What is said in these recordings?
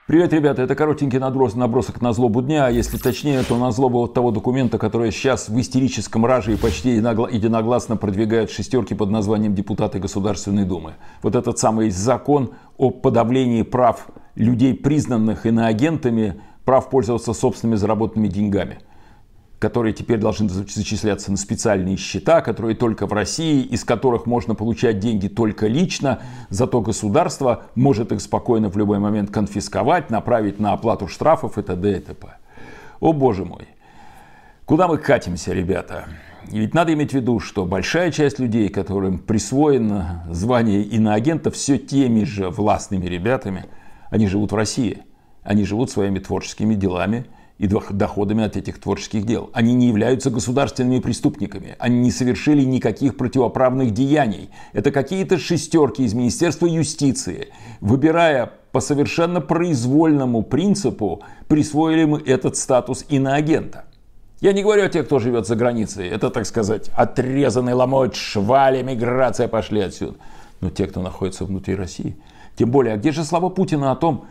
Привет, ребята, это коротенький набросок на злобу дня, а если точнее, то на злобу вот того документа, который сейчас в истерическом раже и почти единогласно продвигают шестерки под названием депутаты Государственной Думы. Вот этот самый закон о подавлении прав людей, признанных иноагентами, прав пользоваться собственными заработанными деньгами, которые теперь должны зачисляться на специальные счета, которые только в России, из которых можно получать деньги только лично, зато государство может их спокойно в любой момент конфисковать, направить на оплату штрафов и т.д. и т.п. О боже мой, куда мы катимся, ребята? И ведь надо иметь в виду, что большая часть людей, которым присвоено звание иноагента, все теми же властными ребятами, они живут в России, они живут своими творческими делами и доходами от этих творческих дел. Они не являются государственными преступниками. Они не совершили никаких противоправных деяний. Это какие-то шестерки из Министерства юстиции, выбирая по совершенно произвольному принципу, присвоили мы этот статус иноагента. Я не говорю о тех, кто живет за границей. Это, так сказать, отрезанный ломоть, швали, миграция, пошли отсюда. Но те, кто находится внутри России. Тем более, а где же слова Путина о том,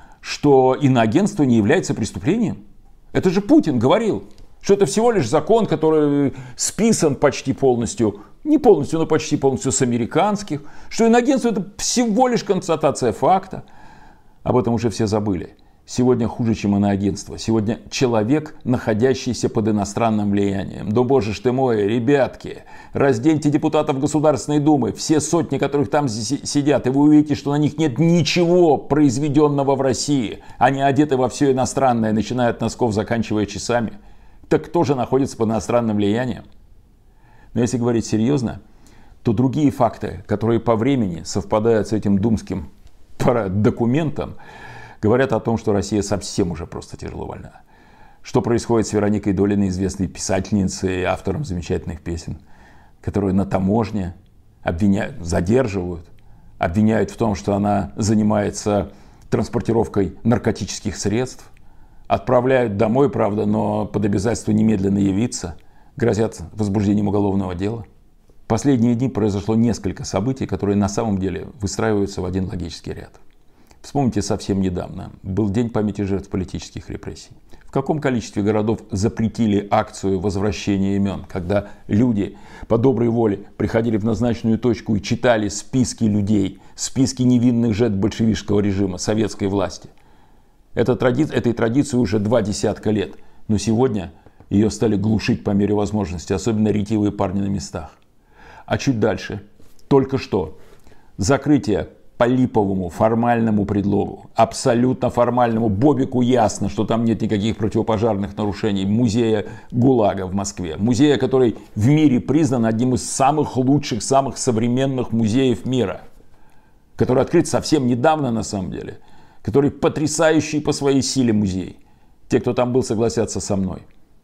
что иноагентство не является преступлением? Это же Путин говорил, что это всего лишь закон, который списан почти полностью, не полностью, но почти полностью с американских, что иноагентство это всего лишь констатация факта. Об этом уже все забыли. Сегодня хуже, чем иноагентство. Сегодня человек, находящийся под иностранным влиянием. Да боже ж ты мой, ребятки, разденьте депутатов Государственной Думы, все сотни, которых там сидят, и вы увидите, что на них нет ничего произведенного в России. Они одеты во все иностранное, начиная от носков, заканчивая часами. Так кто же находится под иностранным влиянием? Но если говорить серьезно, то другие факты, которые по времени совпадают с этим думским документом, говорят о том, что Россия совсем уже просто тяжело больна. Что происходит с Вероникой Долиной, известной писательницей и автором замечательных песен, которую на таможне обвиняют, задерживают, обвиняют в том, что она занимается транспортировкой наркотических средств, отправляют домой, правда, но под обязательство немедленно явиться, грозят возбуждением уголовного дела. В последние дни произошло несколько событий, которые на самом деле выстраиваются в один логический ряд. Вспомните, совсем недавно был День памяти жертв политических репрессий. В каком количестве городов запретили акцию возвращения имен, когда люди по доброй воле приходили в назначенную точку и читали списки людей, списки невинных жертв большевистского режима, советской власти. Этой традиции уже 20 лет, но сегодня ее стали глушить по мере возможности, особенно ретивые парни на местах. А чуть дальше, только что, закрытие по липовому формальному предлогу, абсолютно формальному, Бобику ясно, что там нет никаких противопожарных нарушений, музея ГУЛАГа в Москве. Музея, который в мире признан одним из самых лучших, самых современных музеев мира. Который открыт совсем недавно на самом деле. Который потрясающий по своей силе музей. Те, кто там был, согласятся со мной.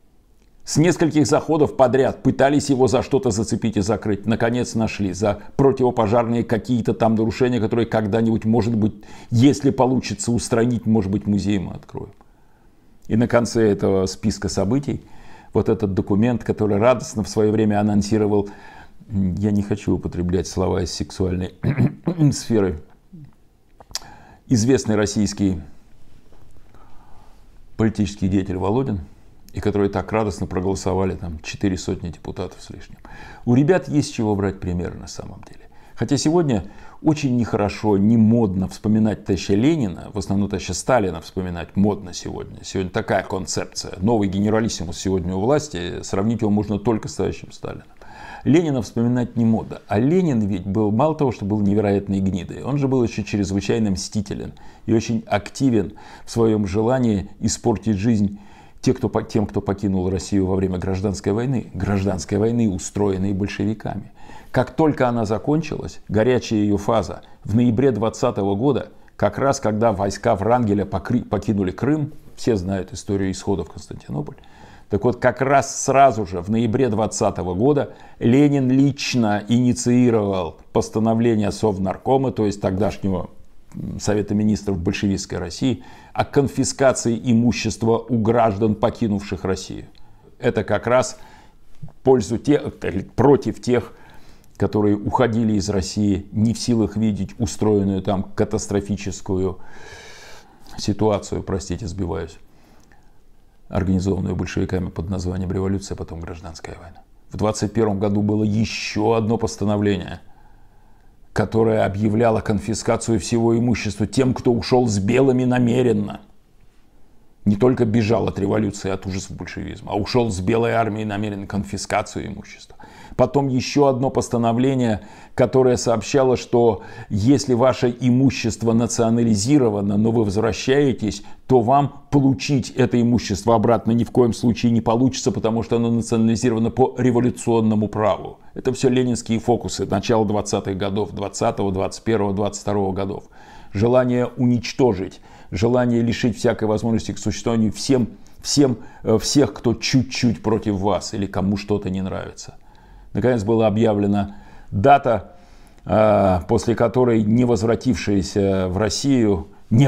С нескольких заходов подряд пытались его за что-то зацепить и закрыть. Наконец нашли. За противопожарные какие-то там нарушения, которые когда-нибудь, может быть, если получится устранить, может быть, музей мы откроем. И на конце этого списка событий вот этот документ, который радостно в свое время анонсировал, я не хочу употреблять слова из сексуальной сферы, известный российский политический деятель Володин, и которые так радостно проголосовали, там 400 депутатов с лишним. У ребят есть с чего брать примеры на самом деле. Хотя сегодня очень нехорошо, не модно вспоминать товарища Ленина, в основном товарища Сталина вспоминать модно сегодня. Сегодня такая концепция. Новый генералиссимус сегодня у власти, сравнить его можно только с товарищем Сталином. Ленина вспоминать не модно. А Ленин ведь был, мало того, что был невероятной гнидой, он же был еще чрезвычайно мстителен и очень активен в своем желании испортить жизнь тем, кто покинул Россию во время гражданской войны, устроенной большевиками. Как только она закончилась, горячая ее фаза, в ноябре 2020 года, как раз когда войска Врангеля покинули Крым, все знают историю исхода в Константинополь, так вот, как раз сразу же, в ноябре 2020 года, Ленин лично инициировал постановление Совнаркома, то есть тогдашнего Совета министров большевистской России, о конфискации имущества у граждан, покинувших Россию. Это как раз против тех, которые уходили из России, не в силах видеть устроенную там катастрофическую ситуацию, простите, сбиваюсь, организованную большевиками под названием революция, потом гражданская война. В 1921 году было еще одно постановление, которое объявляло конфискацию всего имущества тем, кто ушел с белыми намеренно. Не только бежал от революции, от ужасов большевизма, а ушел с белой армией намеренно, конфискацию имущества. Потом еще одно постановление, которое сообщало, что если ваше имущество национализировано, но вы возвращаетесь, то вам получить это имущество обратно ни в коем случае не получится, потому что оно национализировано по революционному праву. Это все ленинские фокусы начала 20-х годов, 20-го, 21-го, 22-го годов. Желание уничтожить, желание лишить всякой возможности к существованию всех, кто чуть-чуть против вас или кому что-то не нравится. Наконец была объявлена дата, после которой не возвратившиеся в Россию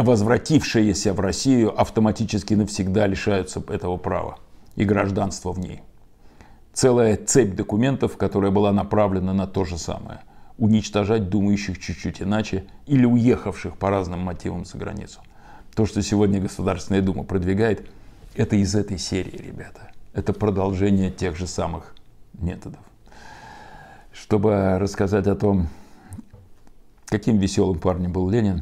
автоматически навсегда лишаются этого права и гражданства в ней. Целая цепь документов, которая была направлена на то же самое. Уничтожать думающих чуть-чуть иначе или уехавших по разным мотивам за границу. То, что сегодня Государственная Дума продвигает, это из этой серии, ребята. Это продолжение тех же самых методов. Чтобы рассказать о том, каким веселым парнем был Ленин,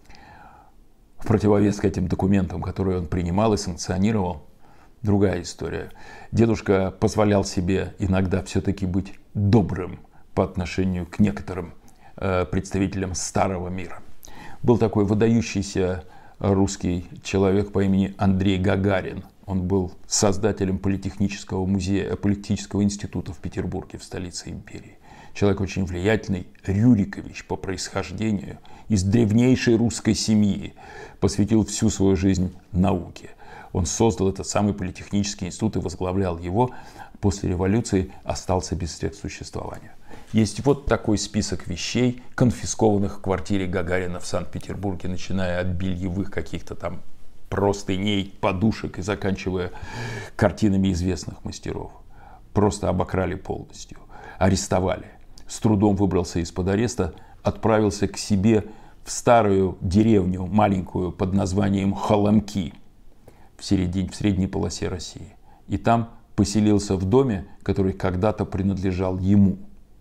в противовес к этим документам, которые он принимал и санкционировал, другая история. Дедушка позволял себе иногда все-таки быть добрым по отношению к некоторым представителям старого мира. Был такой выдающийся русский человек по имени Андрей Гагарин. Он был создателем политехнического музея, политехнического института в Петербурге, в столице империи. Человек очень влиятельный, Рюрикович по происхождению, из древнейшей русской семьи, посвятил всю свою жизнь науке. Он создал этот самый политехнический институт и возглавлял его. После революции остался без средств существования. Есть вот такой список вещей, конфискованных в квартире Гагарина в Санкт-Петербурге, начиная от бельевых каких-то там простыней, подушек и заканчивая картинами известных мастеров. Просто обокрали полностью. Арестовали. С трудом выбрался из-под ареста, отправился к себе в старую деревню, маленькую, под названием Холомки, в средней полосе России. И там поселился в доме, который когда-то принадлежал ему.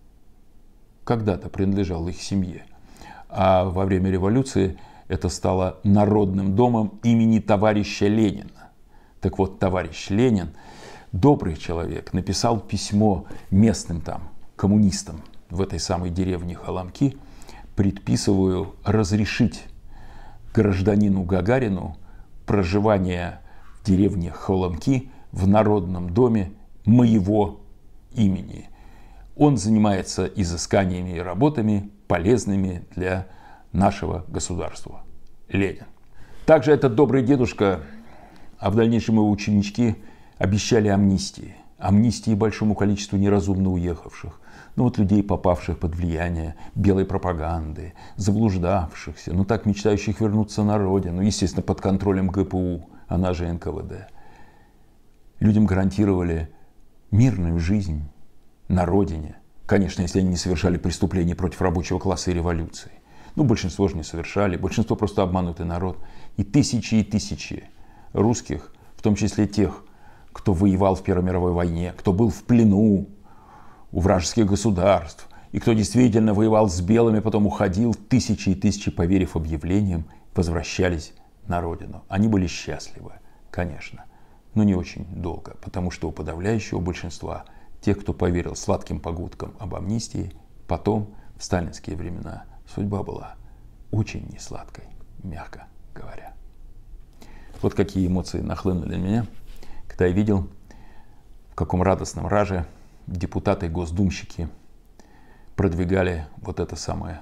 Когда-то принадлежал их семье. А во время революции это стало народным домом имени товарища Ленина. Так вот, товарищ Ленин, добрый человек, написал письмо местным там коммунистам в этой самой деревне Холомки: предписываю разрешить гражданину Гагарину проживание в деревне Холомки в народном доме моего имени. Он занимается изысканиями и работами, полезными для нашего государства. Ленин. Также этот добрый дедушка, а в дальнейшем его ученички, обещали амнистии. Амнистии большому количеству неразумно уехавших. Ну вот людей, попавших под влияние белой пропаганды, заблуждавшихся, но так мечтающих вернуться на родину, естественно, под контролем ГПУ, она же НКВД. Людям гарантировали мирную жизнь на родине. Конечно, если они не совершали преступления против рабочего класса и революции. Ну, большинство же не совершали, большинство просто обманутый народ. И тысячи русских, в том числе тех, кто воевал в Первой мировой войне, кто был в плену у вражеских государств, и кто действительно воевал с белыми, потом уходил, тысячи, поверив объявлениям, возвращались на родину. Они были счастливы, конечно, но не очень долго, потому что у подавляющего большинства тех, кто поверил сладким погудкам об амнистии, потом, в сталинские времена, судьба была очень несладкой, мягко говоря. Вот какие эмоции нахлынули на меня, когда я видел, в каком радостном раже депутаты-госдумщики продвигали вот это самое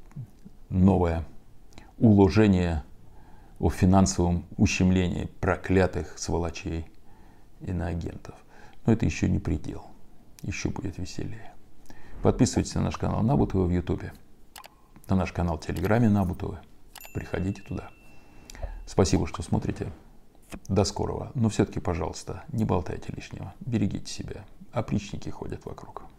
новое уложение о финансовом ущемлении проклятых сволочей иноагентов. Но это еще не предел. Еще будет веселее. Подписывайтесь на наш канал Набутова в Ютубе, на наш канал в Телеграме Набутова. Приходите туда. Спасибо, что смотрите. До скорого. Но все-таки, пожалуйста, не болтайте лишнего. Берегите себя. Опричники ходят вокруг.